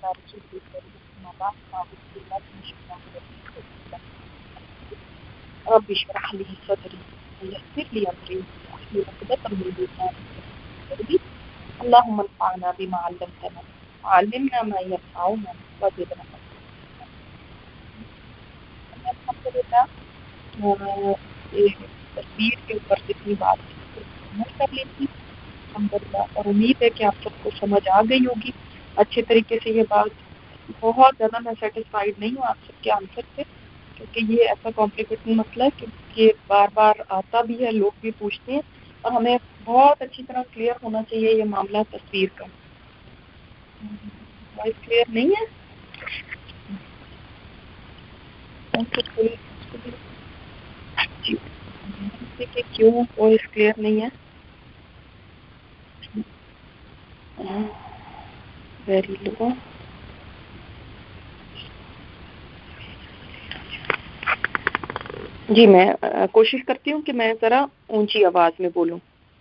رب اشرح لي صدري ويسر لي امري واحلل عقدة من لساني يفقهوا قولي اللهم انفعنا بما علمتنا وعلمنا ما ينفعنا وزدنا الحمد لله تصویر کے اوپر جتنی بات عمل کر لی تھی الحمدللہ، اور امید ہے کہ آپ سب کو سمجھ آ گئی ہوگی اچھے طریقے سے یہ بات۔ بہت زیادہ میں سیٹسفائیڈ نہیں ہوں آپ سب کے آنسر سے، کیونکہ یہ ایسا کمپلیکیٹڈ مسئلہ ہے کہ بار بار آتا بھی ہے، لوگ بھی پوچھتے ہیں، اور ہمیں بہت اچھی طرح کلیئر ہونا چاہیے یہ معاملہ تصویر کا۔ وائس کلیئر نہیں ہے؟ جی کہ کیوں وائس کلیئر نہیں ہے؟ Very low. جی میں کوشش کرتی ہوں کہ میں ذرا اونچی آواز میں بولوں۔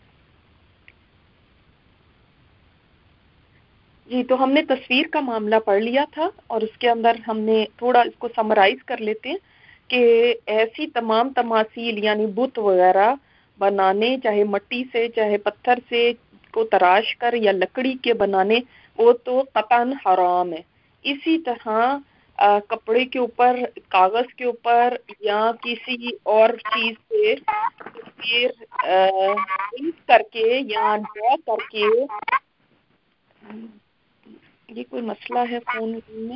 جی تو ہم نے تصویر کا معاملہ پڑھ لیا تھا، اور اس کے اندر ہم نے تھوڑا اس کو سمرائز کر لیتے ہیں کہ ایسی تمام تماثیل یعنی بت وغیرہ بنانے، چاہے مٹی سے چاہے پتھر سے کو تراش کر یا لکڑی کے بنانے، وہ تو قطعاً حرام ہے۔ اسی طرح کپڑے کے اوپر، کاغذ کے اوپر یا کسی اور چیز سے تصویر پرنٹ کر کے یا ڈرا کر کے، یہ کوئی مسئلہ ہے فون میں،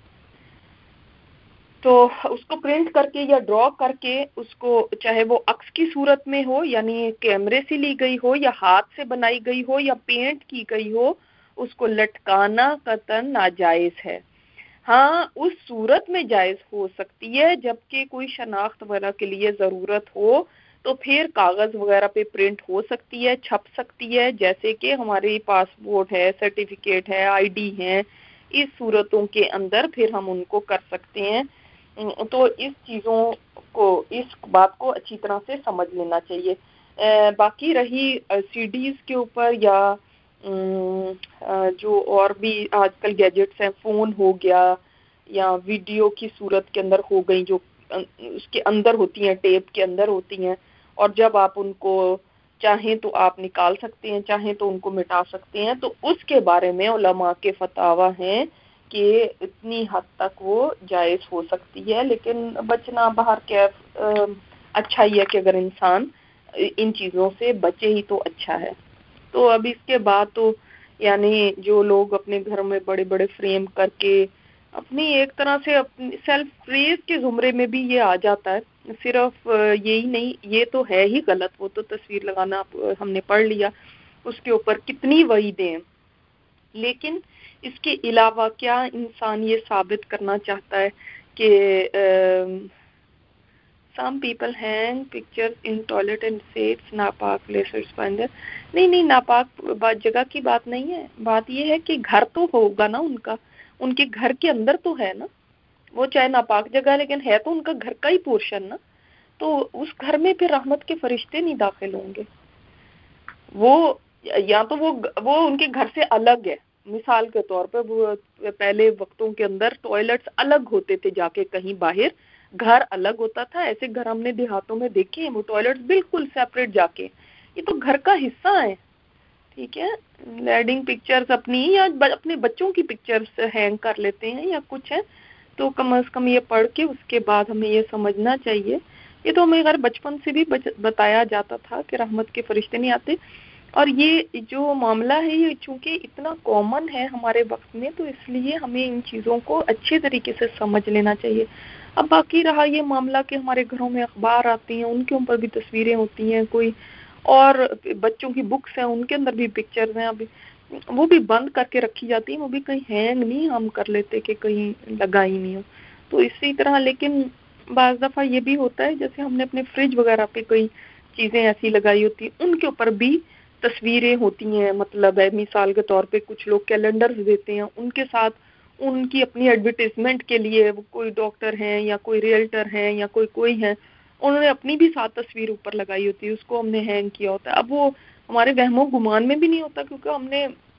تو اس کو پرنٹ کر کے یا ڈرا کر کے اس کو، چاہے وہ عکس کی صورت میں ہو یعنی کیمرے سے لی گئی ہو یا ہاتھ سے بنائی گئی ہو یا پینٹ کی گئی ہو، اس کو لٹکانا قطعاً ناجائز ہے۔ ہاں اس صورت میں جائز ہو سکتی ہے جبکہ کوئی شناخت وغیرہ کے لیے ضرورت ہو، تو پھر کاغذ وغیرہ پہ پرنٹ ہو سکتی ہے، چھپ سکتی ہے، جیسے کہ ہمارے پاسپورٹ ہے، سرٹیفکیٹ ہے، آئی ڈی ہے، اس صورتوں کے اندر پھر ہم ان کو کر سکتے ہیں۔ تو اس چیزوں کو، اس بات کو اچھی طرح سے سمجھ لینا چاہیے۔ باقی رہی سی ڈیز کے اوپر یا جو اور بھی آج کل گیجٹس ہیں، فون ہو گیا یا ویڈیو کی صورت کے اندر ہو گئی، جو اس کے اندر ہوتی ہیں، ٹیپ کے اندر ہوتی ہیں، اور جب آپ ان کو چاہیں تو آپ نکال سکتے ہیں، چاہیں تو ان کو مٹا سکتے ہیں، تو اس کے بارے میں علماء کے فتاوی ہیں کہ اتنی حد تک وہ جائز ہو سکتی ہے، لیکن بچنا باہر کیف اچھا ہی ہے کہ اگر انسان ان چیزوں سے بچے ہی تو اچھا ہے۔ تو اب اس کے بعد تو یعنی جو لوگ اپنے گھر میں بڑے بڑے فریم کر کے اپنی ایک طرح سے اپنی سیلف پریز کے زمرے میں بھی یہ آ جاتا ہے، صرف یہی نہیں، یہ تو ہے ہی غلط، وہ تو تصویر لگانا ہم نے پڑھ لیا، اس کے اوپر کتنی وعیدیں ہیں، لیکن اس کے علاوہ کیا انسان یہ ثابت کرنا چاہتا ہے کہ some people hang pictures in toilet and say it's ناپاک places finder۔ نہیں ناپاک جگہ کی بات نہیں ہے، بات یہ ہے کہ گھر تو ہوگا نا ان کے گھر کے اندر تو ہے نا، وہ چاہے ناپاک جگہ ہے لیکن ہے تو ان کا گھر کا ہی پورشن نا، تو اس گھر میں پھر رحمت کے فرشتے نہیں داخل ہوں گے، وہ یا تو وہ ان کے گھر سے الگ ہے۔ مثال کے طور پہ وہ پہلے وقتوں کے اندر ٹوائلٹس الگ ہوتے تھے، جا کے کہیں باہر گھر الگ ہوتا تھا، ایسے گھر ہم نے دیہاتوں میں دیکھے ہیں، وہ ٹوائلٹس بالکل سیپریٹ جا کے، یہ تو گھر کا حصہ ہے، ٹھیک ہے۔ ویڈنگ پکچرز اپنی یا اپنے بچوں کی پکچرز ہینگ کر لیتے ہیں یا کچھ ہے، تو کم از کم یہ پڑھ کے اس کے بعد ہمیں یہ سمجھنا چاہیے، یہ تو ہمیں غیر بچپن سے بھی بتایا جاتا تھا کہ رحمت کے فرشتے نہیں آتے، اور یہ جو معاملہ ہے یہ چونکہ اتنا کامن ہے ہمارے وقت میں، تو اس لیے ہمیں ان چیزوں کو اچھے طریقے سے سمجھ لینا چاہیے۔ اب باقی رہا یہ معاملہ کہ ہمارے گھروں میں اخبار آتی ہیں، ان کے اوپر بھی تصویریں ہوتی ہیں، کوئی اور بچوں کی بکس ہیں ان کے اندر بھی پکچرز ہیں، ابھی وہ بھی بند کر کے رکھی جاتی ہیں، وہ بھی کہیں ہینگ نہیں ہم کر لیتے کہ کہیں لگا ہی نہیں ہو، تو اسی طرح۔ لیکن بعض دفعہ یہ بھی ہوتا ہے جیسے ہم نے اپنے فریج وغیرہ پہ کوئی چیزیں ایسی لگائی ہوتی ہیں، ان کے اوپر بھی تصویریں ہوتی ہیں، مطلب ہے مثال کے طور پہ کچھ لوگ کیلنڈرز دیتے ہیں، ان کے ساتھ ان کی اپنی ایڈورٹیزمنٹ کے لیے کوئی ڈاکٹر ہیں یا کوئی ریئلٹر ہیں یا کوئی ہے، انہوں نے اپنی بھی ساتھ تصویر اوپر لگائی ہوتی ہے، اس کو ہم نے ہینگ کیا ہوتا ہے۔ اب وہ ہمارے وہم و گمان میں بھی نہیں ہوتا، کیونکہ ہم نے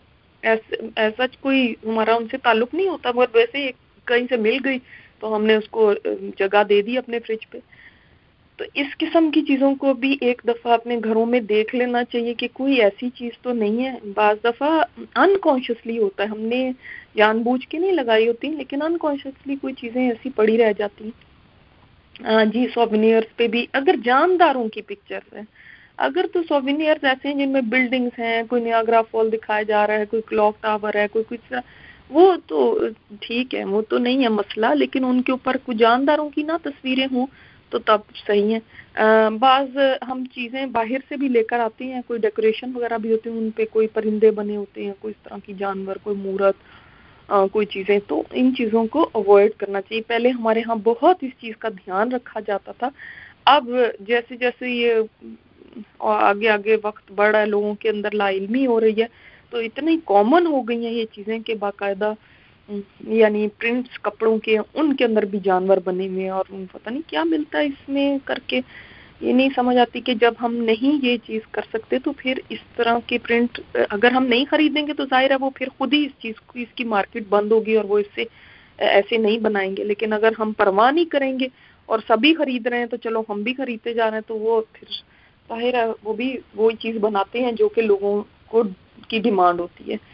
ऐसा कोई हमारा उनसे ताल्लुक नहीं होता, मगर वैसे कहीं से मिल गई तो हमने उसको जगह दे दी अपने फ्रिज पे। तो इस किस्म की चीज़ों को भी एक दफ़ा अपने घरों में देख लेना चाहिए कि कोई ऐसी चीज़ तो नहीं है। बाज़ दफ़ा अनकॉन्शियसली होता है, हमने जानबूझ के नहीं लगाई होती, लेकिन अनकॉन्शियसली कोई चीज़ें ऐसी पड़ी रह जाती हैं। जी, सोवेनियर्स पे भी अगर जानदारों की पिक्चर्स हैं, अगर तो सोवेनियर्स ऐसे हैं जिनमें बिल्डिंग्स हैं, कोई नियाग्रा फॉल दिखाया जा रहा है, कोई क्लॉक टावर है, कोई कुछ, वो तो ठीक है, वो तो नहीं है मसला, लेकिन उनके ऊपर कुछ जानदारों की ना तस्वीरें हों तो तब सही है। बाज़ हम चीज़ें बाहर से भी लेकर आते हैं, कोई डेकोरेशन वगैरह भी होती है, उन पे कोई परिंदे बने होते हैं, कोई इस तरह की जानवर, कोई मूर्त, कोई चीज़ें, तो इन चीज़ों को अवॉइड करना चाहिए। पहले हमारे यहाँ बहुत इस चीज़ का ध्यान रखा जाता था। अब जैसे जैसे ये आगे आगे वक्त बढ़ रहा है, लोगों के अंदर लाइल्मी हो रही है, तो इतनी कॉमन हो गई हैं ये चीज़ें कि बाकायदा यानी प्रिंट्स कपड़ों के, उनके अंदर भी जानवर बने हुए हैं, और पता नहीं क्या मिलता है इसमें करके। ये नहीं समझ आती कि जब हम नहीं ये चीज़ कर सकते तो फिर इस तरह के प्रिंट अगर हम नहीं खरीदेंगे तो जाहिर है वो फिर खुद ही इस चीज़ की, इसकी मार्केट बंद होगी और वो इससे ऐसे नहीं बनाएंगे। लेकिन अगर हम परवाह नहीं करेंगे और सभी खरीद रहे हैं तो चलो हम भी खरीदते जा रहे हैं, तो वो फिर जाहिर है वो भी वही चीज़ बनाते हैं जो कि लोगों को की डिमांड होती है।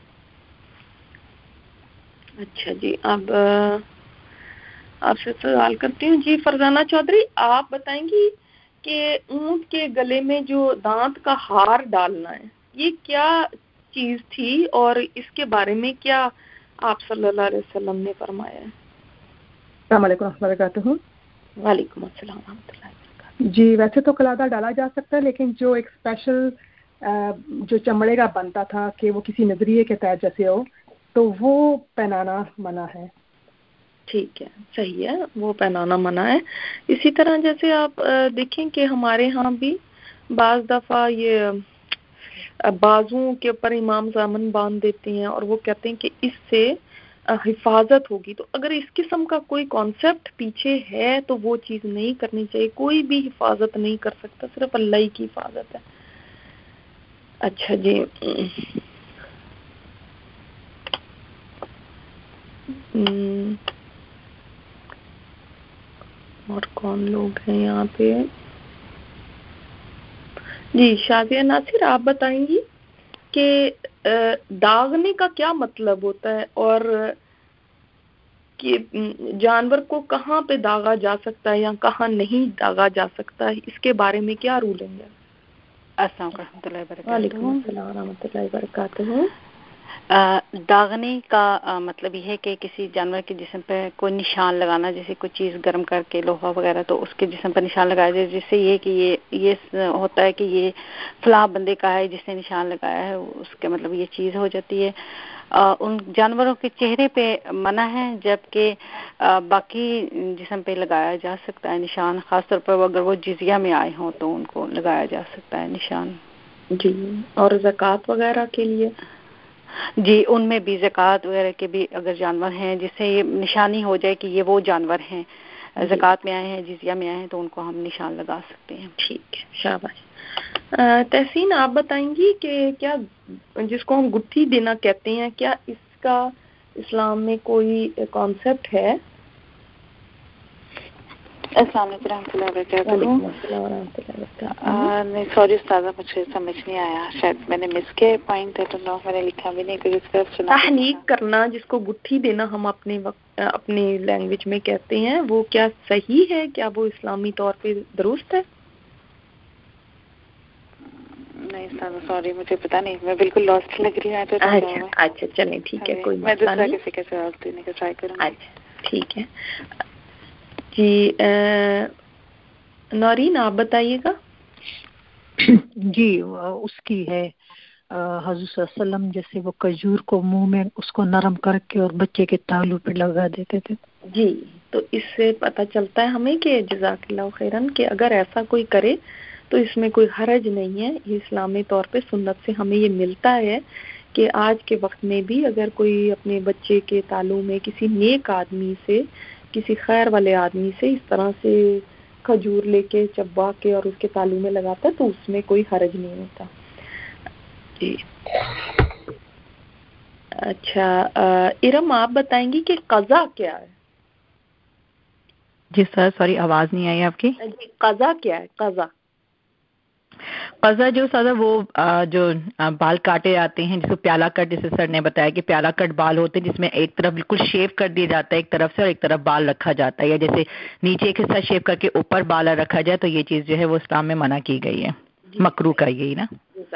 अच्छा जी, अब आपसे सवाल करती हूँ जी। फरजाना चौधरी, आप बताएंगी कि ऊंट के गले में जो दांत का हार डालना है, ये क्या चीज थी और इसके बारे में क्या आप सल्लल्लाहु अलैहि वसल्लम ने फरमाया है? अस्सलाम वालेकुम रहमतुल्लाहि वबरकातुहू। वालेकुम अस्सलाम रहमतुल्लाहि वबरकातुहू। जी, वैसे तो कलादा डाला जा सकता है, लेकिन जो एक स्पेशल जो चमड़े का बनता था कि वो किसी नजरिए के तहत जैसे हो, तो वो पहनाना मना है। ठीक है, सही है, वो पहनाना मना है। इसी तरह जैसे आप देखें कि हमारे यहाँ भी बाज़ दफ़ा ये बाजुओं के ऊपर इमाम जामन बांध देते हैं और वो कहते हैं कि इससे हिफाजत होगी। तो अगर इस किस्म का कोई कॉन्सेप्ट पीछे है तो वो चीज़ नहीं करनी चाहिए। कोई भी हिफाजत नहीं कर सकता, सिर्फ अल्लाह की हिफाजत है। अच्छा जी, और कौन लोग हैं यहाँ पे? जी, शाजिया नासिर, आप बताएंगी कि दागने का क्या मतलब होता है और कि जानवर को कहाँ पे दागा जा सकता है या कहाँ नहीं दागा जा सकता है, इसके बारे में क्या रूलिंग है? अस्सलाम वालेकुम अस्सलाम रहमतुल्लाहि वबरकातुहू। दागने का मतलब ये है कि किसी जानवर के जिस्म पर कोई निशान लगाना, जैसे कोई चीज़ गर्म करके लोहा वगैरह तो उसके जिस्म पर निशान लगाया जाए, जिससे ये कि ये होता है कि ये फलां बंदे का है जिसने निशान लगाया है, उसके मतलब ये चीज़ हो जाती है। उन जानवरों के चेहरे पे मना है, जबकि बाकी जिस्म पे लगाया जा सकता है निशान। खासतौर पर अगर वो जिजिया में आए हों तो उनको लगाया जा सकता है निशान। जी, और ज़कात वगैरह के लिए? जी, उनमें भी ज़कात वगैरह के भी अगर जानवर हैं जिससे ये निशानी हो जाए कि ये वो जानवर हैं, ज़कात में आए हैं, जिजिया में आए हैं, तो उनको हम निशान लगा सकते हैं। ठीक है, शाबाश। तहसीन, आप बताएंगी कि क्या जिसको हम गुत्थी देना कहते हैं, क्या इसका इस्लाम में कोई कॉन्सेप्ट है? अस्सलाम वालेकुम। नहीं सॉरी उस्तादा, मुझे समझ नहीं आया, शायद मैंने मिस किया पॉइंट है, तो नो मैंने लिखा भी नहीं, क्योंकि इसका सुना तहनीक करना, जिसको गुत्थी देना हम अपनी लैंग्वेज में कहते हैं, वो क्या सही है? क्या वो इस्लामी तौर पे दुरुस्त है? नहीं उस्तादा सॉरी, मुझे पता नहीं, मैं बिल्कुल लॉस्ट लग रही हूँ। अच्छा चलें, ठीक है, कोई मैं दूसरा किसी के जवाब देने का ट्राई करूँगी। अच्छा ठीक है जी। नौरीन, आप बताइएगा। जी, उसकी है हज़रत सल्लम, जैसे वो खजूर को मुंह में उसको नरम करके और बच्चे के तालू पे लगा देते थे। जी, तो इससे पता चलता है हमें कि जज़ाकल्लाहु खैरन कि अगर ऐसा कोई करे तो इसमें कोई हरज नहीं है। ये इस्लामी तौर पे सुन्नत से हमें ये मिलता है कि आज के वक्त में भी अगर कोई अपने बच्चे के तालू में किसी नेक आदमी से, किसी खैर वाले आदमी से इस तरह से खजूर लेके चबा के और उसके तालू में लगाता है तो उसमें कोई हरज नहीं होता। जी अच्छा, इरम आप बताएंगी कि कज़ा क्या है? जी सर, सॉरी आवाज नहीं आई आपकी। जी, कज़ा क्या है? कज़ा कज़ा जो सर वो जो बाल काटे जाते हैं, जिसको प्याला कट, जैसे सर ने बताया कि प्याला कट बाल होते हैं जिसमें एक तरफ बिल्कुल शेव कर दिया जाता है एक तरफ से और एक तरफ बाल रखा जाता है, या जैसे नीचे एक हिस्सा शेव करके ऊपर बाल रखा जाए, तो ये चीज जो है वो इस्लाम में मना की गई है, मकरू का यही ना।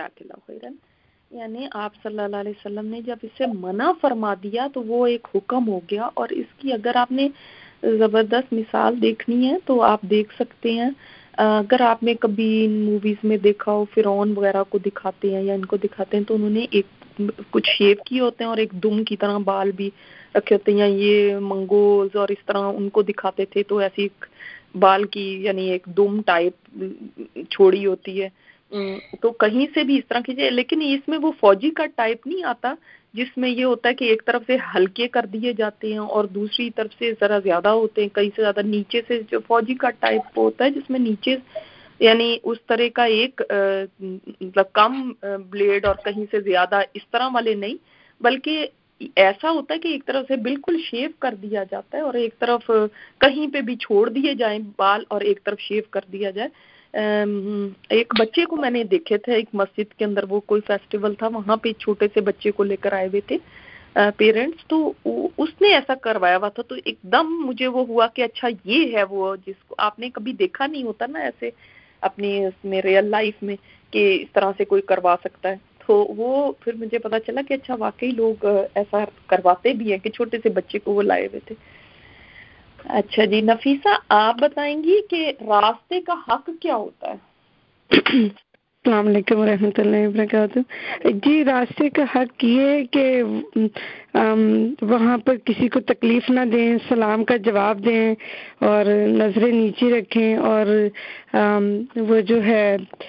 यानी आप सल्लल्लाहु अलैहि वसल्लम ने जब इसे मना फरमा दिया तो वो एक हुक्म हो गया। और इसकी अगर आपने जबरदस्त मिसाल देखनी है तो आप देख सकते हैं, अगर आपने कभी इन मूवीज में देखा हो, फिरौन वगैरह को दिखाते हैं या इनको दिखाते हैं, तो उन्होंने एक कुछ शेव किए होते हैं और एक दुम की तरह बाल भी रखे होते हैं, या ये मंगोल्स और इस तरह उनको दिखाते थे तो ऐसी बाल की यानी एक दुम टाइप छोड़ी होती है। तो कहीं से भी इस तरह की, लेकिन इसमें वो फौजी का टाइप नहीं आता जिसमें ये होता है कि एक तरफ से हल्के कर दिए जाते हैं और दूसरी तरफ से जरा ज्यादा होते हैं, कहीं से ज्यादा नीचे से जो फौजी का टाइप होता है जिसमें नीचे यानी उस तरह का एक मतलब कम ब्लेड और कहीं से ज्यादा, इस तरह वाले नहीं, बल्कि ऐसा होता है कि एक तरफ से बिल्कुल शेव कर दिया जाता है और एक तरफ कहीं पे भी छोड़ दिए जाए बाल और एक तरफ शेव कर दिया जाए। एक बच्चे को मैंने देखे थे एक मस्जिद के अंदर, वो कोई फेस्टिवल था, वहां पे छोटे से बच्चे को लेकर आए हुए थे पेरेंट्स, तो उसने ऐसा करवाया हुआ था। तो एकदम मुझे वो हुआ कि अच्छा ये है वो जिसको आपने कभी देखा नहीं होता ना ऐसे अपनी उसमें रियल लाइफ में कि इस तरह से कोई करवा सकता है। तो वो फिर मुझे पता चला कि अच्छा वाकई लोग ऐसा करवाते भी हैं कि छोटे से बच्चे को वो लाए हुए थे। अच्छा जी, नफीसा आप बताएंगी कि रास्ते का हक क्या होता है? अस्सलाम वालेकुम रहमतुल्लाहि व बरकातहू। जी, रास्ते का हक ये है कि वहाँ पर किसी को तकलीफ ना दें, सलाम का जवाब दें और नजरें नीचे रखें और वो जो है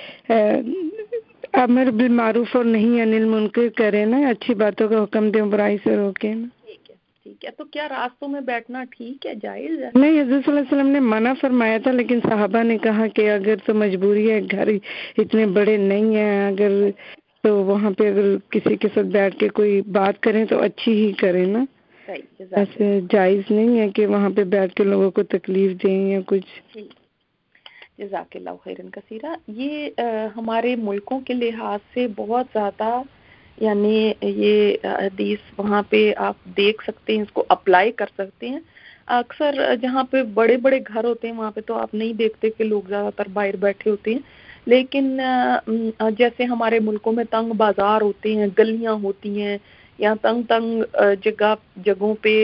अमर बिल मारूफ और नहीं अनिल मुनकर करें ना, अच्छी बातों का हुक्म दें, बुराई से रोकें ना। ठीक है, तो क्या रास्तों में बैठना ठीक है, जायज है? नहीं, हज़रत सल्लल्लाहु अलैहि वसल्लम ने मना फरमाया था, लेकिन सहाबा ने कहा कि अगर तो मजबूरी है, घर इतने बड़े नहीं है, अगर तो वहाँ पे अगर किसी के साथ बैठ के कोई बात करें तो अच्छी ही करें ना, ऐसे जायज नहीं है कि वहाँ पे बैठ के लोगों को तकलीफ दें या कुछ। जज़ाकल्लाहु खैरन कसीरा। ये हमारे मुल्कों के लिहाज से बहुत ज़्यादा यानी ये हदीस वहाँ पे आप देख सकते हैं, इसको अप्लाई कर सकते हैं। अक्सर जहाँ पे बड़े बड़े घर होते हैं वहाँ पे तो आप नहीं देखते कि लोग ज़्यादातर बाहर बैठे होते हैं, लेकिन जैसे हमारे मुल्कों में तंग बाजार होते हैं, गलियाँ होती हैं या तंग तंग जगहों पे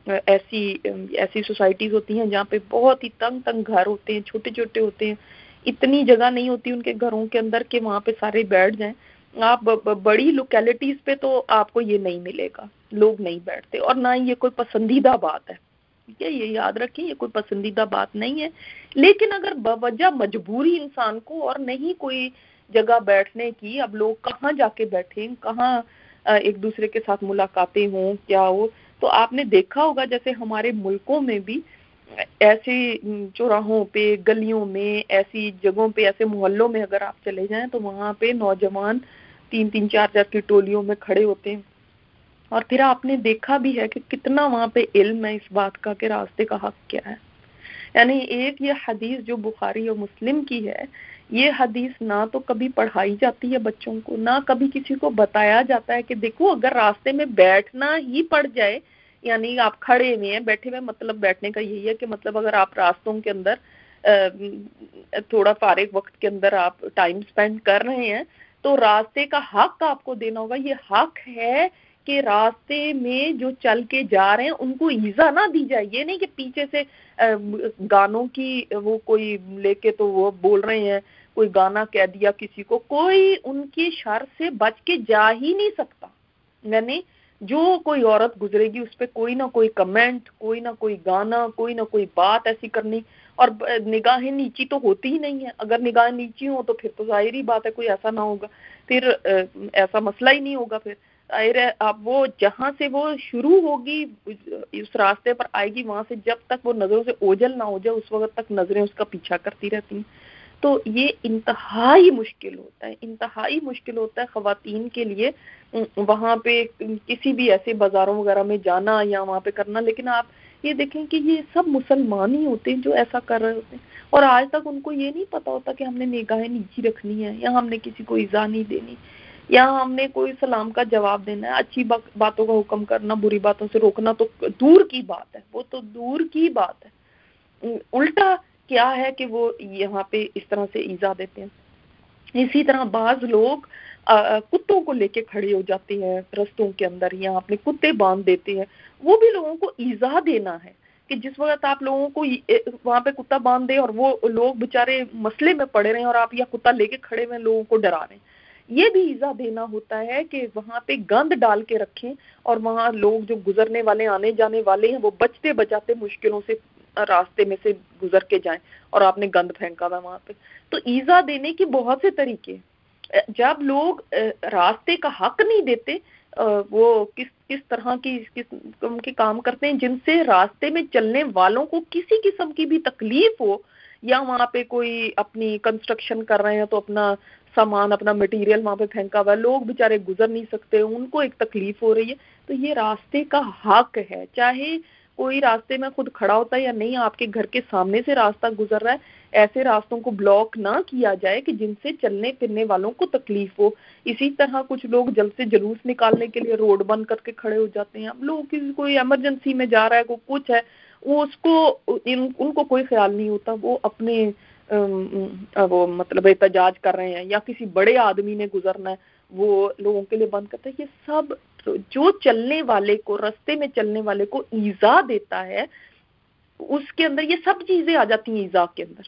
ऐसी सोसाइटीज होती हैं जहाँ पे बहुत ही तंग तंग घर होते हैं, छोटे छोटे होते हैं, इतनी जगह नहीं होती उनके घरों के अंदर कि वहाँ पे सारे बैठ जाएं। आप बड़ी लोकेलिटीज पे तो आपको ये नहीं मिलेगा, लोग नहीं बैठते और ना ही ये कोई पसंदीदा बात है, ठीक है, ये याद रखें, ये कोई पसंदीदा बात नहीं है। लेकिन अगर बवजह मजबूरी इंसान को और नहीं कोई जगह बैठने की, अब लोग कहाँ जाके बैठे, कहाँ एक दूसरे के साथ मुलाकातें हों क्या हो, तो आपने देखा होगा जैसे हमारे मुल्कों में भी ऐसे चौराहों पे, गलियों में, ऐसी जगहों पे, ऐसे मोहल्लों में अगर आप चले जाएं तो वहाँ पे नौजवान 3-3 4-4 की टोलियों में खड़े होते हैं। और फिर आपने देखा भी है कि कितना वहाँ पे इल्म है इस बात का कि रास्ते का हक क्या है। यानी एक ये हदीस जो बुखारी और मुस्लिम की है, ये हदीस ना तो कभी पढ़ाई जाती है बच्चों को, ना कभी किसी को बताया जाता है कि देखो अगर रास्ते में बैठना ही पड़ जाए, यानी आप खड़े हुए हैं, बैठे हुए, मतलब बैठने का यही है कि मतलब अगर आप रास्तों के अंदर थोड़ा फारिग वक्त के अंदर आप टाइम स्पेंड कर रहे हैं तो रास्ते का हक आपको देना होगा। ये हक है कि रास्ते में जो चल के जा रहे हैं उनको ईजा ना दी जाए। ये नहीं कि पीछे से गानों की वो कोई लेके तो वो बोल रहे हैं, कोई गाना कह दिया किसी को, कोई उनकी शर से बच के जा ही नहीं सकता। यानी जो कोई औरत गुजरेगी उस पर कोई ना कोई कमेंट, कोई ना कोई गाना, कोई ना कोई बात ऐसी करनी, और निगाहें नीची तो होती ही नहीं है। अगर निगाहें नीची हो तो फिर तो जाहिर ही बात है कोई ऐसा ना होगा, फिर ऐसा मसला ही नहीं होगा। फिर जाहिर है आप वो जहां से वो शुरू होगी उस रास्ते पर आएगी, वहां से जब तक वो नजरों से ओझल ना हो जाए उस वक्त तक नजरें उसका पीछा करती रहती हैं। تو یہ انتہائی مشکل ہوتا ہے خواتین کے لیے وہاں پہ کسی بھی ایسے بازاروں وغیرہ میں جانا یا وہاں پہ کرنا. لیکن آپ یہ دیکھیں کہ یہ سب مسلمان ہی ہوتے ہیں جو ایسا کر رہے ہوتے ہیں, اور آج تک ان کو یہ نہیں پتا ہوتا کہ ہم نے نگاہیں نیچی رکھنی ہے, یا ہم نے کسی کو ایذا نہیں دینی, یا ہم نے کوئی سلام کا جواب دینا ہے. اچھی باتوں کا حکم کرنا, بری باتوں سے روکنا تو دور کی بات ہے, وہ تو دور کی بات ہے. الٹا کیا ہے کہ وہ یہاں پہ اس طرح سے ایذا دیتے ہیں. اسی طرح بعض لوگ کتوں کو لے کے کھڑے ہو جاتے ہیں رستوں کے اندر, یا اپنے کتے باندھ دیتے ہیں. وہ بھی لوگوں کو ایذا دینا ہے کہ جس وقت آپ لوگوں کو وہاں پہ کتا باندھ دیں اور وہ لوگ بےچارے مسئلے میں پڑے رہے ہیں اور آپ یا کتا لے کے کھڑے ہوئے لوگوں کو ڈرا رہے ہیں. یہ بھی ایذا دینا ہوتا ہے کہ وہاں پہ گند ڈال کے رکھیں اور وہاں لوگ جو گزرنے والے آنے جانے والے ہیں وہ بچتے بچاتے مشکلوں سے راستے میں سے گزر کے جائیں, اور آپ نے گند پھینکا ہوا وہاں پہ. تو ایذا دینے کی بہت سے طریقے. جب لوگ راستے کا حق نہیں دیتے, وہ کس طرح کی قسم کے کام کرتے ہیں جن سے راستے میں چلنے والوں کو کسی قسم کی بھی تکلیف ہو, یا وہاں پہ کوئی اپنی کنسٹرکشن کر رہے ہیں تو اپنا سامان اپنا مٹیریل وہاں پہ پھینکا ہوا ہے, لوگ بےچارے گزر نہیں سکتے, ان کو ایک تکلیف ہو رہی ہے. تو یہ راستے کا حق ہے, چاہے کوئی راستے میں خود کھڑا ہوتا ہے یا نہیں, آپ کے گھر کے سامنے سے راستہ گزر رہا ہے, ایسے راستوں کو بلاک نہ کیا جائے کہ جن سے چلنے پھرنے والوں کو تکلیف ہو. اسی طرح کچھ لوگ جلد سے جلوس نکالنے کے لیے روڈ بند کر کے کھڑے ہو جاتے ہیں. اب لوگ کوئی ایمرجنسی میں جا رہا ہے, کوئی کچھ ہے, وہ اس کو ان کو کوئی خیال نہیں ہوتا, وہ اپنے وہ مطلب احتجاج کر رہے ہیں, یا کسی بڑے آدمی نے گزرنا ہے وہ لوگوں کے لیے بند کرتا ہے. یہ سب جو چلنے والے کو, رستے میں چلنے والے کو ایذا دیتا ہے, اس کے اندر یہ سب چیزیں آ جاتی ہیں ایذا کے اندر.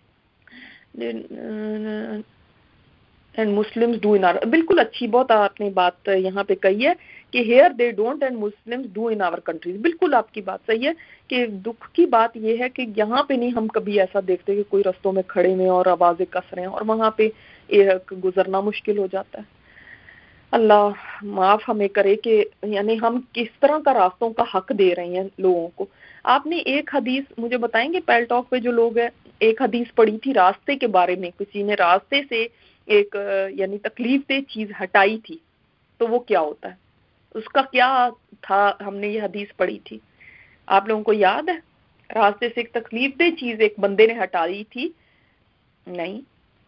And Muslims do in our, بالکل اچھی بہت آپ نے بات یہاں پہ کہی ہے کہ here they don't and Muslims do in our countries. بالکل آپ کی بات صحیح ہے کہ دکھ کی بات یہ ہے کہ یہاں پہ نہیں ہم کبھی ایسا دیکھتے کہ کوئی رستوں میں کھڑے ہوئے اور آوازیں کس رہے ہیں, اور وہاں پہ گزرنا مشکل ہو جاتا ہے. اللہ معاف ہمیں کرے کہ یعنی ہم کس طرح کا راستوں کا حق دے رہے ہیں لوگوں کو. آپ نے ایک حدیث مجھے بتائیں گے, پیل ٹاک پہ جو لوگ ہیں, ایک حدیث پڑھی تھی راستے کے بارے میں, کسی نے راستے سے ایک یعنی تکلیف دہ چیز ہٹائی تھی, تو وہ کیا ہوتا ہے, اس کا کیا تھا؟ ہم نے یہ حدیث پڑھی تھی, آپ لوگوں کو یاد ہے؟ راستے سے ایک تکلیف دہ چیز ایک بندے نے ہٹائی تھی, نہیں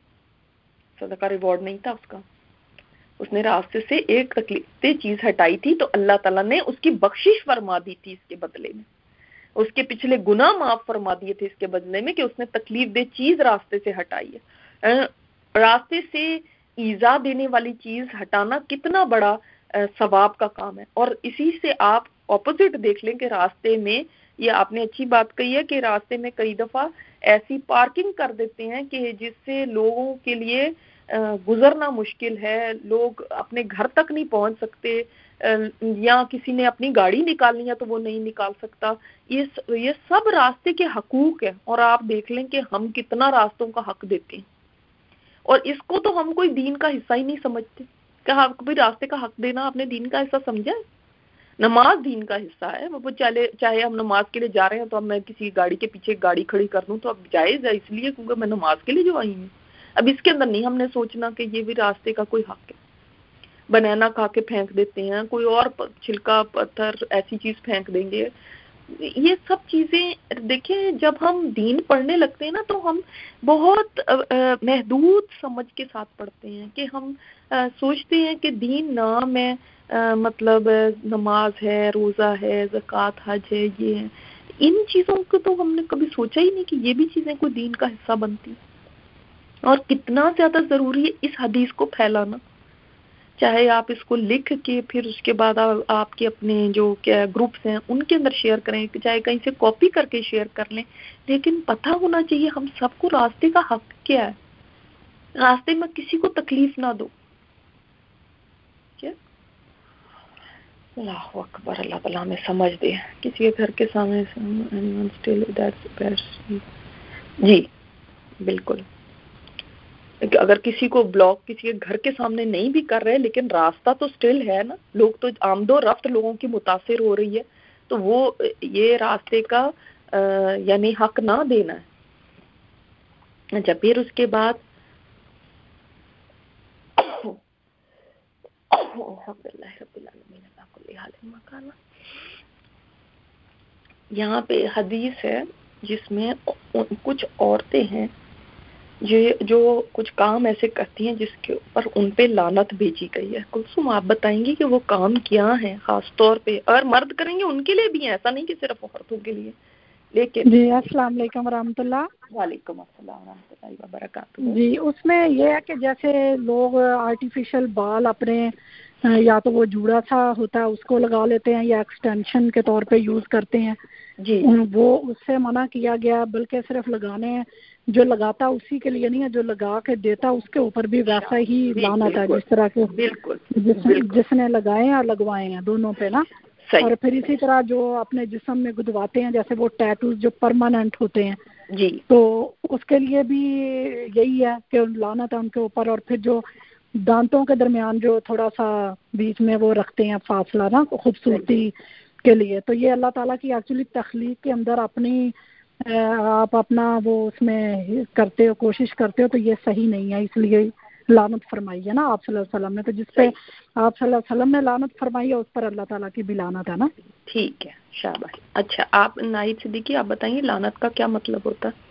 صدقہ ریوارڈ نہیں تھا اس کا, اس نے راستے سے ایک تکلیف دہ چیز ہٹائی تھی تو اللہ تعالیٰ نے اس کی بخشش فرما دی تھی اس کے بدلے میں, اس کے پچھلے گناہ معاف فرما دیے تھے اس کے بدلے میں کہ اس نے تکلیف دہ چیز راستے سے ہٹائی ہے. راستے سے ایذا دینے والی چیز ہٹانا کتنا بڑا ثواب کا کام ہے. اور اسی سے آپ اپوزٹ دیکھ لیں کہ راستے میں, یہ آپ نے اچھی بات کہی ہے کہ راستے میں کئی دفعہ ایسی پارکنگ کر دیتے ہیں کہ جس سے لوگوں کے لیے گزرنا مشکل ہے, لوگ اپنے گھر تک نہیں پہنچ سکتے, یا کسی نے اپنی گاڑی نکالنی ہے تو وہ نہیں نکال سکتا. یہ سب راستے کے حقوق ہیں, اور آپ دیکھ لیں کہ ہم کتنا راستوں کا حق دیتے ہیں, اور اس کو تو ہم کوئی دین کا حصہ ہی نہیں سمجھتے. کہ آپ کو بھی راستے کا حق دینا آپ نے دین کا حصہ سمجھا ہے؟ نماز دین کا حصہ ہے, وہ چاہے ہم نماز کے لیے جا رہے ہیں تو اب میں کسی گاڑی کے پیچھے گاڑی کھڑی کر دوں تو اب جائز ہے, اس لیے کیونکہ میں نماز کے لیے جو آئی ہوں. اب اس کے اندر نہیں ہم نے سوچنا کہ یہ بھی راستے کا کوئی حق ہے. بنانا کھا کے پھینک دیتے ہیں, کوئی اور چھلکا پتھر ایسی چیز پھینک دیں گے. یہ سب چیزیں دیکھیں, جب ہم دین پڑھنے لگتے ہیں نا تو ہم بہت محدود سمجھ کے ساتھ پڑھتے ہیں, کہ ہم سوچتے ہیں کہ دین نام ہے, مطلب نماز ہے, روزہ ہے, زکوٰۃ, حج ہے, یہ ہے. ان چیزوں کو تو ہم نے کبھی سوچا ہی نہیں کہ یہ بھی چیزیں کوئی دین کا حصہ بنتی, اور کتنا زیادہ ضروری ہے اس حدیث کو پھیلانا. چاہے آپ اس کو لکھ کے پھر اس کے بعد آپ کے اپنے جو کیا گروپس ہیں ان کے اندر شیئر کریں, چاہے کہیں سے کاپی کر کے شیئر کر لیں, لیکن پتہ ہونا چاہیے ہم سب کو راستے کا حق کیا ہے. راستے میں کسی کو تکلیف نہ دو. کیا اللہ اکبر, اللہ تعالیٰ ہمیں سمجھ دے. کسی کے گھر کے سامنے جی بالکل, اگر کسی کو بلاک کسی کے گھر کے سامنے نہیں بھی کر رہے لیکن راستہ تو سٹل ہے نا, لوگ تو آمد و رفت لوگوں کی متاثر ہو رہی ہے, تو وہ یہ راستے کا یعنی حق نہ دینا ہے. اچھا پھر اس کے بعد یہاں پہ حدیث ہے جس میں کچھ عورتیں ہیں جو کچھ کام ایسے کرتی ہیں جس کے اوپر ان پہ لعنت بھیجی گئی ہے. کلثوم آپ بتائیں گی کہ وہ کام کیا ہیں خاص طور پہ؟ اور مرد کریں گے ان کے لیے بھی ہیں، ایسا نہیں کہ صرف عورتوں کے لیے. لیکن جی السلام علیکم ورحمۃ اللہ. وعلیکم السلام ورحمۃ اللہ وبرکاتہ. جی اس میں یہ ہے کہ جیسے لوگ آرٹیفیشل بال اپنے یا تو وہ جوڑا سا ہوتا ہے اس کو لگا لیتے ہیں یا ایکسٹینشن کے طور پہ یوز کرتے ہیں جی وہ اس سے منع کیا گیا، بلکہ صرف لگانے ہیں، جو لگاتا اسی کے لیے نہیں ہے، جو لگا کے دیتا اس کے اوپر بھی ویسا ہی لعنت ہے جس طرح کے جس نے لگائے یا لگوائے ہیں دونوں پہ نا. اور پھر اسی طرح جو اپنے جسم میں گدواتے ہیں جیسے وہ ٹیٹوز جو پرماننٹ ہوتے ہیں جی تو اس کے لیے بھی یہی ہے کہ لعنت ہے ان کے اوپر. اور پھر جو دانتوں کے درمیان جو تھوڑا سا بیچ میں وہ رکھتے ہیں فاصلہ نا خوبصورتی کے لیے، تو یہ اللہ تعالیٰ کی ایکچولی تخلیق کے اندر اپنی آپ اپنا وہ اس میں کرتے ہو، کوشش کرتے ہو، تو یہ صحیح نہیں ہے، اس لیے لعنت فرمائی ہے نا آپ صلی اللہ علیہ وسلم نے. تو جس پہ آپ صلی اللہ علیہ وسلم نے لعنت فرمائی ہے اس پر اللہ تعالیٰ کی بھی لعنت ہے نا. ٹھیک ہے شاباش. اچھا آپ ناہید صدیقی آپ بتائیے لعنت کا کیا مطلب ہوتا ہے؟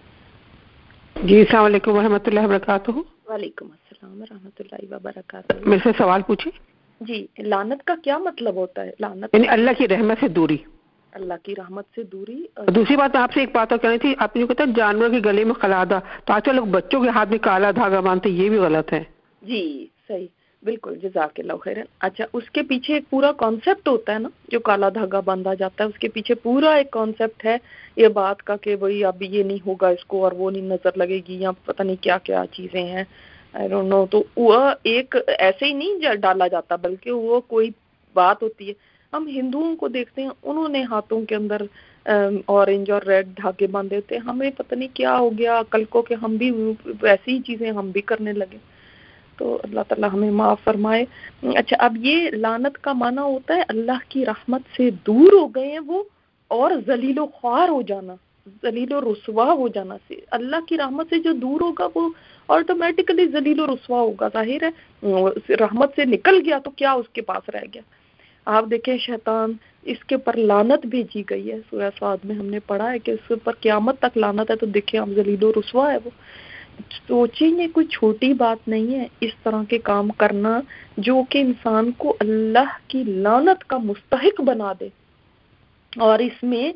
جی السلام علیکم ورحمۃ اللہ وبرکاتہ. وعلیکم السلام ورحمۃ اللہ وبرکاتہ. میرے سے سوال پوچھیں. جی لعنت کا کیا مطلب ہوتا ہے؟ لعنت یعنی اللہ کی رحمت سے دوری. اللہ کی رحمت سے دوری. دوسری بات آپ سے ایک بات اور کہنی تھی، آپ نے جو کہا جانور کے گلے میں قلادہ، تو آج کل لوگ بچوں کے ہاتھ میں کالا دھاگا باندھتے، یہ بھی غلط ہے. جی صحیح بالکل جزاک اللہ خیرن. اچھا اس کے پیچھے ایک پورا کانسیپٹ ہوتا ہے نا، جو کالا دھاگا باندھا جاتا ہے اس کے پیچھے پورا ایک کانسیپٹ ہے یہ بات کا کہ بھئی اب یہ نہیں ہوگا اس کو اور وہ نہیں نظر لگے گی یا پتہ نہیں کیا کیا چیزیں ہیں آئی ڈونٹ نو. تو وہ ایک ایسے ہی نہیں ڈالا جاتا بلکہ وہ کوئی بات ہوتی ہے. ہم ہندوؤں کو دیکھتے ہیں انہوں نے ہاتھوں کے اندر اورنج اور ریڈ دھاگے باندھے ہوتے ہیں. ہمیں پتہ نہیں کیا ہو گیا کل کو کہ ہم بھی ویسی ہی چیزیں ہم بھی کرنے لگے. تو اللہ تعالیٰ ہمیں معاف فرمائے. اچھا اب یہ لعنت کا معنی ہوتا ہے اللہ کی رحمت سے دور ہو گئے ہیں وہ اور ذلیل و خوار ہو جانا، ذلیل و رسوا ہو جانا. سے اللہ کی رحمت سے جو دور ہوگا وہ آٹومیٹکلی ذلیل و رسوا ہوگا. ظاہر ہے رحمت سے نکل گیا تو کیا اس کے پاس رہ گیا. آپ دیکھیں شیطان اس کے پر لعنت بھیجی گئی ہے. سورہ صاد میں ہم نے پڑھا ہے کہ اس پر قیامت تک لعنت ہے. تو دیکھیں اب ذلیل و رسوا ہے وہ. سوچیں یہ کوئی چھوٹی بات نہیں ہے اس طرح کے کام کرنا جو کہ انسان کو اللہ کی لعنت کا مستحق بنا دے. اور اس میں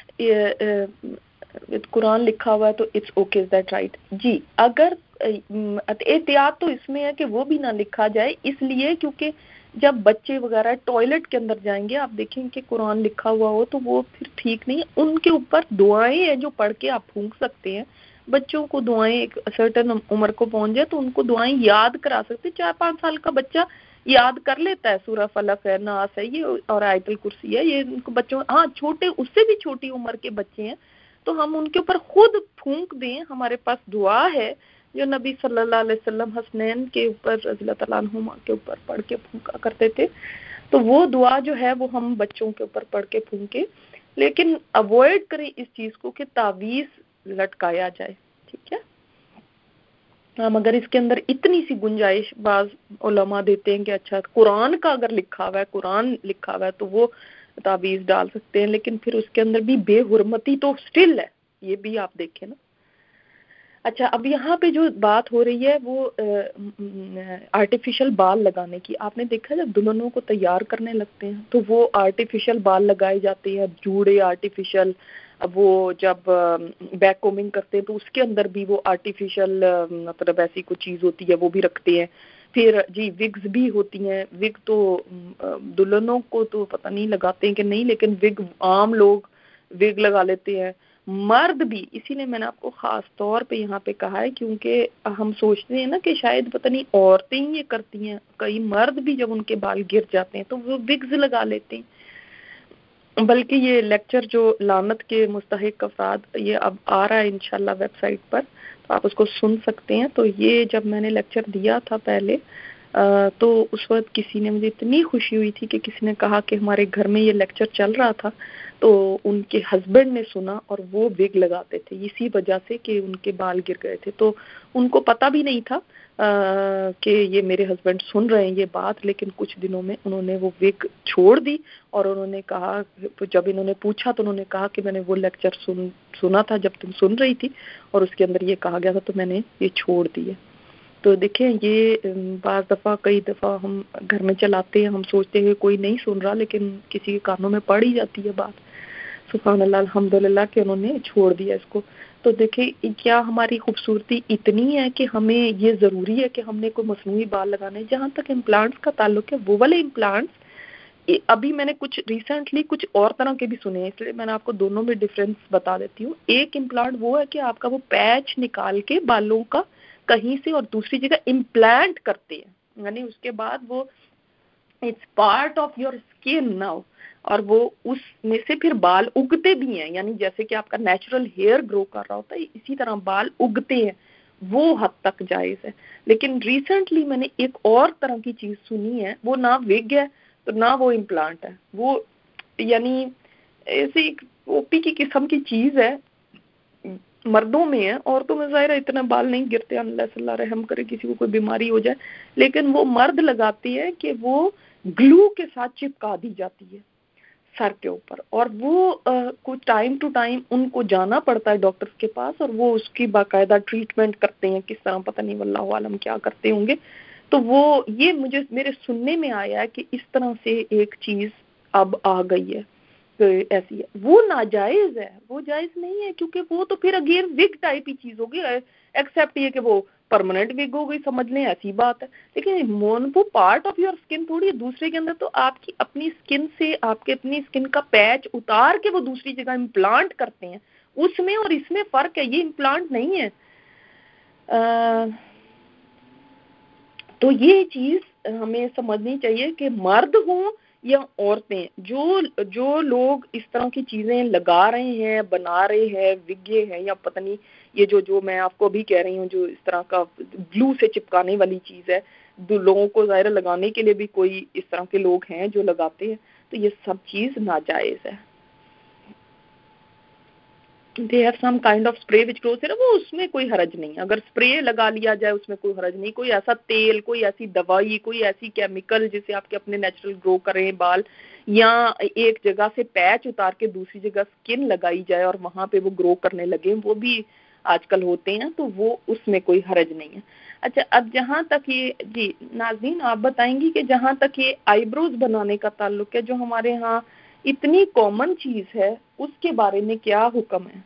قرآن لکھا ہوا ہے تو اٹس اوکے دیٹ رائٹ. جی اگر احتیاط تو اس میں ہے کہ وہ بھی نہ لکھا جائے، اس لیے کیونکہ جب بچے وغیرہ ٹوائلٹ کے اندر جائیں گے آپ دیکھیں کہ قرآن لکھا ہوا ہو تو وہ پھر ٹھیک نہیں. ان کے اوپر دعائیں ہیں جو پڑھ کے آپ پھونک سکتے ہیں. بچوں کو دعائیں ایک سرٹن عمر کو پہنچ جائے تو ان کو دعائیں یاد کرا سکتے. 4-5 سال کا بچہ یاد کر لیتا ہے سورہ فلق ہے، ناس ہے یہ اور آیت الکرسی ہے. یہ ان کو بچوں ہاں چھوٹے اس سے بھی چھوٹی عمر کے بچے ہیں تو ہم ان کے اوپر خود پھونک دیں. ہمارے پاس دعا ہے جو نبی صلی اللہ علیہ وسلم حسنین کے اوپر رضی اللہ تعالیٰ عنہما کے اوپر پڑھ کے پھونکا کرتے تھے. تو وہ دعا جو ہے وہ ہم بچوں کے اوپر پڑھ کے پھونکے. لیکن اوائڈ کریں اس چیز کو کہ تعویذ لٹکایا جائے. ٹھیک ہے مگر اس کے اندر اتنی سی گنجائش بعض علماء دیتے ہیں کہ اچھا قرآن کا اگر لکھا ہوا ہے تو وہ تعویذ ڈال سکتے ہیں. لیکن پھر اس کے اندر بھی بے حرمتی تو سٹل ہے، یہ بھی آپ دیکھیں نا. اچھا اب یہاں پہ جو بات ہو رہی ہے وہ آرٹیفیشل بال لگانے کی. آپ نے دیکھا جب دلہنوں کو تیار کرنے لگتے ہیں تو وہ آرٹیفیشل بال لگائے جاتے ہیں، جوڑے آرٹیفیشل. وہ جب بیک کومنگ کرتے ہیں تو اس کے اندر بھی وہ آرٹیفیشل مطلب ایسی کوئی چیز ہوتی ہے وہ بھی رکھتے ہیں. پھر جی وگز بھی ہوتی ہیں. وگ تو دلہنوں کو تو پتہ نہیں لگاتے ہیں کہ نہیں، لیکن وگ عام لوگ وگ لگا لیتے ہیں، مرد بھی. اسی لیے میں نے آپ کو خاص طور پہ یہاں پہ کہا ہے کیونکہ ہم سوچتے ہیں نا کہ شاید پتہ نہیں عورتیں ہی یہ کرتی ہیں، کئی مرد بھی جب ان کے بال گر جاتے ہیں تو وہ وگز لگا لیتے ہیں. بلکہ یہ لیکچر جو لعنت کے مستحق افراد یہ اب آ رہا ہے انشاءاللہ ویب سائٹ پر، تو آپ اس کو سن سکتے ہیں. تو یہ جب میں نے لیکچر دیا تھا پہلے تو اس وقت کسی نے, مجھے اتنی خوشی ہوئی تھی کہ کسی نے کہا کہ ہمارے گھر میں یہ لیکچر چل رہا تھا تو ان کے ہسبینڈ نے سنا اور وہ وگ لگاتے تھے اسی وجہ سے کہ ان کے بال گر گئے تھے, تو ان کو پتہ بھی نہیں تھا کہ یہ میرے ہسبینڈ سن رہے ہیں یہ بات, لیکن کچھ دنوں میں انہوں نے وہ وگ چھوڑ دی اور انہوں نے کہا, جب انہوں نے پوچھا تو انہوں نے کہا کہ میں نے وہ لیکچر سنا تھا جب تم سن رہی تھی اور اس کے اندر یہ کہا گیا تھا تو میں نے یہ چھوڑ دی ہے. تو دیکھیں یہ بعض دفعہ کئی دفعہ ہم گھر میں چلاتے ہیں, ہم سوچتے ہیں کوئی نہیں سن رہا لیکن کسی کے کانوں میں پڑ ہی جاتی ہے بات. سبحان اللہ, الحمدللہ کہ انہوں نے چھوڑ دیا اس کو. تو دیکھیں کیا ہماری خوبصورتی اتنی ہے کہ ہمیں یہ ضروری ہے کہ ہم نے کوئی مصنوعی بال لگانے. جہاں تک امپلانٹس کا تعلق ہے, وہ والے امپلانٹس ابھی میں نے کچھ ریسنٹلی کچھ اور طرح کے بھی سنے ہیں, اس لیے میں نے آپ کو دونوں میں ڈفرینس بتا دیتی ہوں. ایک امپلانٹ وہ ہے کہ آپ کا وہ پیچ نکال کے بالوں کا کہیں سے اور دوسری جگہ امپلانٹ کرتے ہیں, یعنی اس کے بعد وہ it's part of your skin now, اور وہ اس میں سے پھر بال اگتے بھی ہیں, یعنی جیسے کہ آپ کا نیچرل ہیئر گرو کر رہا ہوتا ہے اسی طرح بال اگتے ہیں, وہ حد تک جائز ہے. لیکن ریسنٹلی میں نے ایک اور طرح کی چیز سنی ہے, وہ نہ وگ ہے تو نہ وہ امپلانٹ ہے, وہ یعنی ایسی ایک اوپی کی قسم کی چیز ہے, مردوں میں ہے, عورتوں میں ظاہر اتنا بال نہیں گرتے, اللہ رحم کرے کسی کو کوئی بیماری ہو جائے, لیکن وہ مرد لگاتی ہے کہ وہ گلو کے ساتھ چپکا دی جاتی ہے سر کے اوپر, اور وہ کچھ ٹائم ٹو ٹائم ان کو جانا پڑتا ہے ڈاکٹر کے پاس اور وہ اس کی باقاعدہ ٹریٹمنٹ کرتے ہیں, کس طرح پتہ نہیں واللہ عالم کیا کرتے ہوں گے. تو وہ یہ مجھے میرے سننے میں آیا ہے کہ اس طرح سے ایک چیز اب آ گئی ہے ایسی ہے, وہ ناجائز ہے, وہ جائز نہیں ہے, کیونکہ وہ تو پھر اگین وگ ٹائپ ہی چیز ہوگی, ایکسیپٹ یہ کہ وہ پرماننٹ وگ ہو گئی, سمجھ لیں ایسی بات ہے. لیکن وہ پارٹ آف یور اسکن تھوڑی ہے دوسرے کے اندر, تو آپ کی اپنی اسکن سے آپ کے اپنی اسکن کا پیچ اتار کے وہ دوسری جگہ امپلانٹ کرتے ہیں, اس میں اور اس میں فرق ہے, یہ امپلانٹ نہیں ہے. تو یہ چیز ہمیں سمجھنی چاہیے کہ مرد ہوں یا عورتیں, جو لوگ اس طرح کی چیزیں لگا رہے ہیں, بنا رہے ہیں, وگے ہیں یا پتہ نہیں یہ جو میں آپ کو بھی کہہ رہی ہوں جو اس طرح کا گلو سے چپکانے والی چیز ہے, لوگوں کو ظاہر لگانے کے لیے بھی کوئی اس طرح کے لوگ ہیں جو لگاتے ہیں, تو یہ سب چیز ناجائز ہے. they have some kind of spray which grows there, وہ اس میں کوئی حرج نہیں, اگر اسپرے لگا لیا جائے اس میں کوئی حرج نہیں, کوئی ایسا تیل, کوئی ایسی دوائی, کوئی ایسی کیمیکل جسے آپ کے اپنے نیچرل گرو کریں بال, یا ایک جگہ سے پیچ اتار کے دوسری جگہ سکن لگائی جائے اور وہاں پہ وہ گرو کرنے لگے, وہ بھی آج کل ہوتے ہیں, تو وہ اس میں کوئی حرج نہیں ہے. اچھا, اب جہاں تک یہ, جی ناظرین آپ بتائیں گی کہ جہاں تک یہ آئی بروز بنانے کا تعلق ہے جو ہمارے ہاں اتنی کامن چیز ہے, اس کے بارے میں کیا حکم ہے؟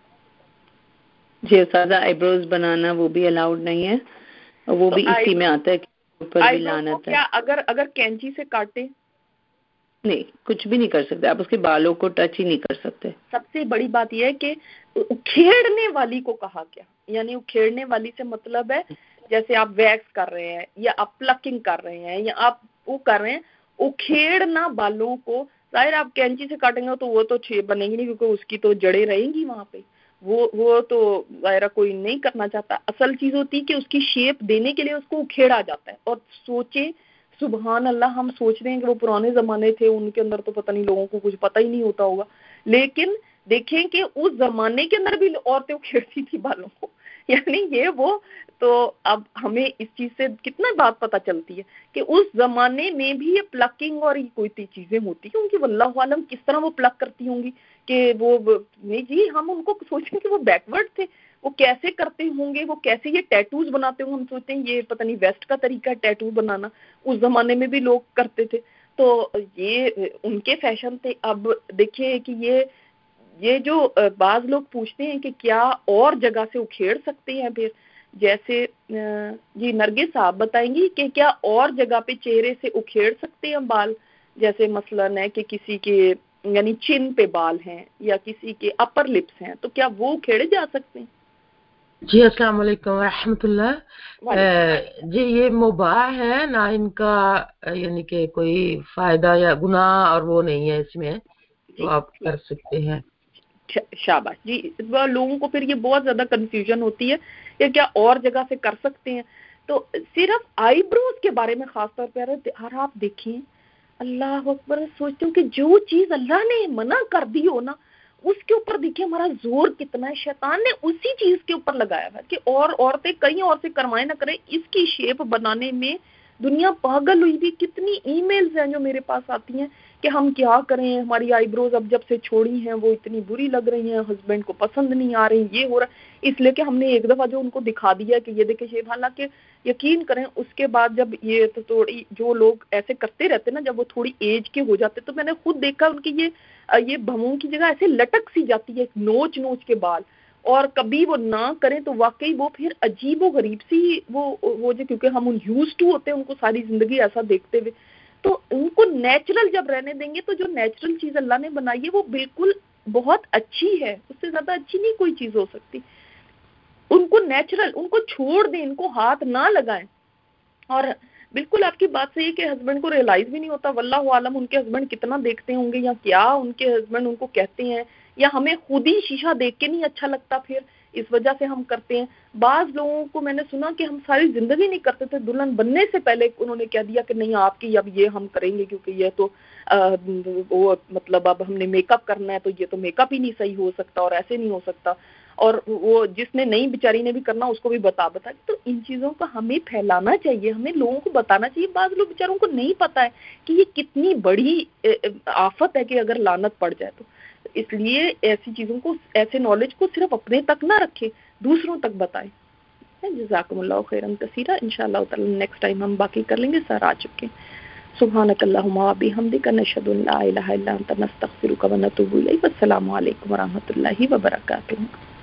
جی استاذہ, آئی بروز بنانا وہ بھی الاؤڈ نہیں ہے, وہ بھی اسی میں آتا ہے کہ اوپر بھی لعنت ہے. کیا اگر کینچی سے کاٹے نہیں, کچھ بھی نہیں کر سکتے آپ, اس کے بالوں کو ٹچ ہی نہیں کر سکتے. سب سے بڑی بات یہ ہے کہ اکھیڑنے والی کو کہا کیا, یعنی اکھیڑنے والی سے مطلب ہے جیسے آپ ویکس کر رہے ہیں یا آپ پلکنگ کر رہے ہیں یا آپ وہ کر رہے ہیں, اکھیڑنا بالوں کو. ظاہر آپ کینچی سے کاٹیں گے تو وہ تو بنے گی نہیں, کیونکہ اس کی تو جڑیں رہیں گی وہاں پہ, وہ تو ظاہر کوئی نہیں کرنا چاہتا. اصل چیز ہوتی ہے کہ اس کی شیپ دینے کے لیے اس کو اکھیڑا جاتا ہے. اور سوچیں سبحان اللہ, ہم سوچ رہے ہیں کہ وہ پرانے زمانے تھے, ان کے اندر تو پتہ نہیں لوگوں کو کچھ پتہ ہی نہیں ہوتا ہوگا, لیکن دیکھیں کہ اس زمانے کے اندر بھی عورتیں کھیڑتی تھی بالوں کو, یعنی یہ وہ. تو اب ہمیں اس چیز سے کتنا بات پتہ چلتی ہے کہ اس زمانے میں بھی یہ پلکنگ اور کوئی چیزیں ہوتی ہوں گی, واللہ عالم کس طرح وہ پلک کرتی ہوں گی کہ وہ نہیں جی, ہم ان کو سوچیں کہ وہ بیکورڈ تھے, وہ کیسے کرتے ہوں گے, وہ کیسے یہ ٹیٹوز بناتے ہوں, ہم سوچتے ہیں یہ پتہ نہیں ویسٹ کا طریقہ ہے ٹیٹو بنانا, اس زمانے میں بھی لوگ کرتے تھے, تو یہ ان کے فیشن تھے. اب دیکھیے کہ یہ جو بعض لوگ پوچھتے ہیں کہ کیا اور جگہ سے اکھیڑ سکتے ہیں, پھر جیسے جی نرگس صاحب بتائیں گی کہ کیا اور جگہ پہ چہرے سے اکھیڑ سکتے ہیں بال, جیسے مثلاً ہے کہ کسی کے یعنی چن پہ بال ہیں یا کسی کے اپر لپس ہیں, تو کیا وہ اکھیڑے جا سکتے ہیں؟ جی السلام علیکم ورحمۃ اللہ. جی یہ مباح ہے نہ, ان کا یعنی کہ کوئی فائدہ یا گناہ اور وہ نہیں ہے اس میں, تو آپ کر سکتے ہیں. شاباش جی. لوگوں کو پھر یہ بہت زیادہ کنفیوژن ہوتی ہے کہ کیا اور جگہ سے کر سکتے ہیں, تو صرف آئی بروز کے بارے میں خاص طور پہ اور آپ دیکھیں اللہ اکبر، سوچتے ہوں کہ جو چیز اللہ نے منع کر دی ہو نا اس کے اوپر دیکھیں ہمارا زور کتنا ہے. شیطان نے اسی چیز کے اوپر لگایا ہوا کہ اور عورتیں کئی اور سے کروائیں نہ کریں. اس کی شیپ بنانے میں دنیا پاگل ہوئی تھی. کتنی ای میلز ہیں جو میرے پاس آتی ہیں کہ ہم کیا کریں، ہماری آئی بروز اب جب سے چھوڑی ہیں وہ اتنی بری لگ رہی ہیں، ہسبینڈ کو پسند نہیں آ رہی، یہ ہو رہا ہے. اس لیے کہ ہم نے ایک دفعہ جو ان کو دکھا دیا کہ یہ دیکھیں شیپ، حالانکہ یقین کریں اس کے بعد جب یہ تو تھوڑی جو لوگ ایسے کرتے رہتے نا جب وہ تھوڑی ایج کے ہو جاتے تو میں نے خود دیکھا ان کی یہ بھووں کی جگہ ایسے لٹک سی جاتی ہے، نوچ نوچ کے بال، اور کبھی وہ نہ کریں تو واقعی وہ پھر عجیب و غریب سی وہ جو کیونکہ ہم ان یوز ٹو ہوتے ہیں ان کو ساری زندگی ایسا دیکھتے ہوئے، تو ان کو نیچرل جب رہنے دیں گے تو جو نیچرل چیز اللہ نے بنائی ہے وہ بالکل بہت اچھی ہے، اس سے زیادہ اچھی نہیں کوئی چیز ہو سکتی. ان کو نیچرل، ان کو چھوڑ دیں، ان کو ہاتھ نہ لگائیں. اور بالکل آپ کی بات صحیح ہے کہ ہسبینڈ کو ریئلائز بھی نہیں ہوتا، واللہ عالم ان کے ہسبینڈ کتنا دیکھتے ہوں گے یا کیا ان کے ہسبینڈ ان کو کہتے ہیں، یا ہمیں خود ہی شیشہ دیکھ کے نہیں اچھا لگتا پھر اس وجہ سے ہم کرتے ہیں. بعض لوگوں کو میں نے سنا کہ ہم ساری زندگی نہیں کرتے تھے، دلہن بننے سے پہلے انہوں نے کہہ دیا کہ نہیں آپ کی اب یہ ہم کریں گے کیونکہ یہ تو وہ مطلب اب ہم نے میک اپ کرنا ہے تو یہ تو میک اپ ہی نہیں صحیح ہو سکتا اور ایسے نہیں ہو سکتا. اور وہ جس نے نہیں بیچاری نے بھی کرنا اس کو بھی بتا تو ان چیزوں کو ہمیں پھیلانا چاہیے، ہمیں لوگوں کو بتانا چاہیے. بعض لوگ بیچاروں کو نہیں پتا ہے کہ یہ کتنی بڑی آفت ہے کہ اگر لعنت پڑ جائے تو. اس لیے ایسی چیزوں کو، ایسے نالج کو صرف اپنے تک نہ رکھے، دوسروں تک بتائیں. جزاکم اللہ خیرا کثیرا. انشاءاللہ تعالی نیکسٹ ٹائم ہم باقی کر لیں گے. سر آ چکے. سبحانک اللہم و بحمدک نشہد ان لا الہ الا انت نستغفرک و نتوب الیک. السلام علیکم و رحمۃ اللہ وبرکاتہ.